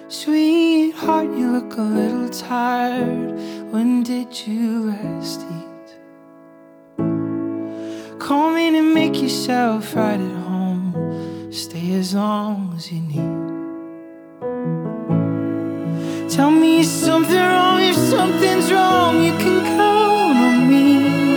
Sweetheart, you look a little tired. When did you last eat? Come in and make yourself right at home. Stay as long as you need. Tell me is something wrong. If something's wrong, you can count on me.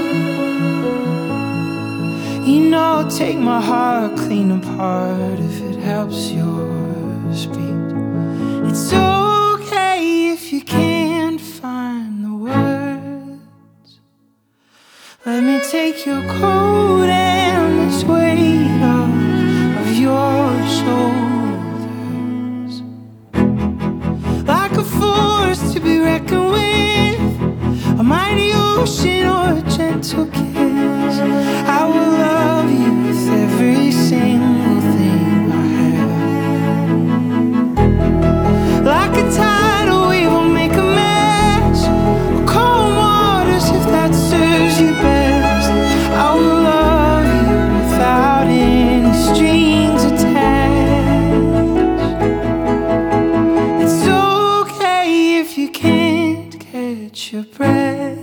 You know I'll take my heart clean apart if it helps yours beat. It's okay if you can't find the words. Let me take your coat and this weight off of your shoulders. Like a force to be reckoned with, a mighty ocean or a gentle kiss. I will love you with every single thing I have. Like a tidal wave will make a mess, or calm waters if that serves you best. I will love you without any strings attached. It's okay if you can't catch your breath.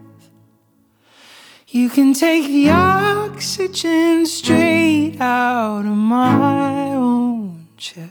You can take the oxygen straight out of my own chest.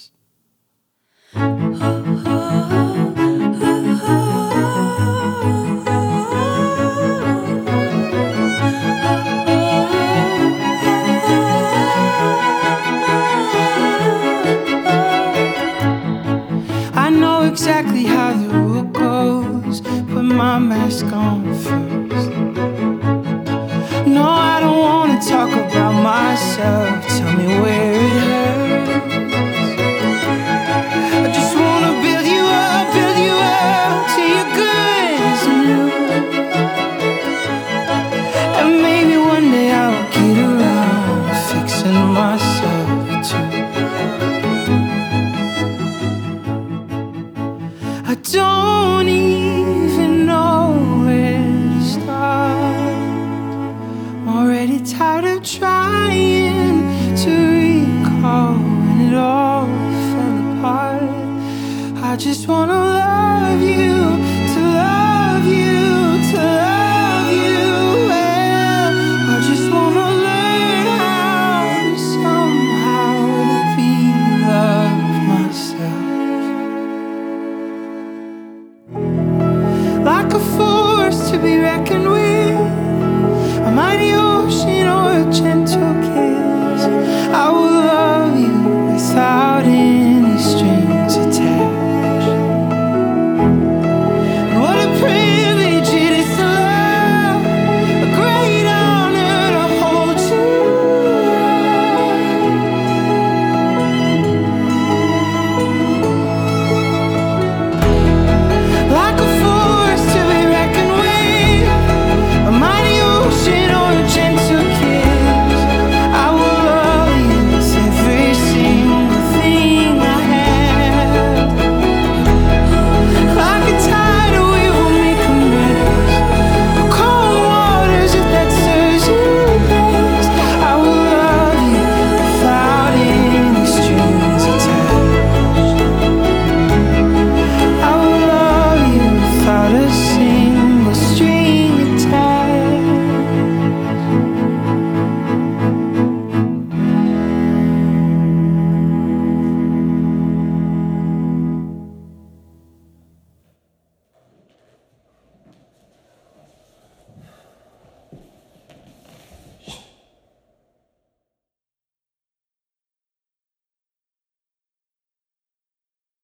I know exactly how the rule goes. Put my mask on first. No, I don't wanna talk about myself. Tell me where it hurts. I just wanna build you up till you're good as new. And maybe one day I'll get around fixing myself too. I don't even know where to start. I'm already tired of trying to recall when it all fell apart. I just wanna love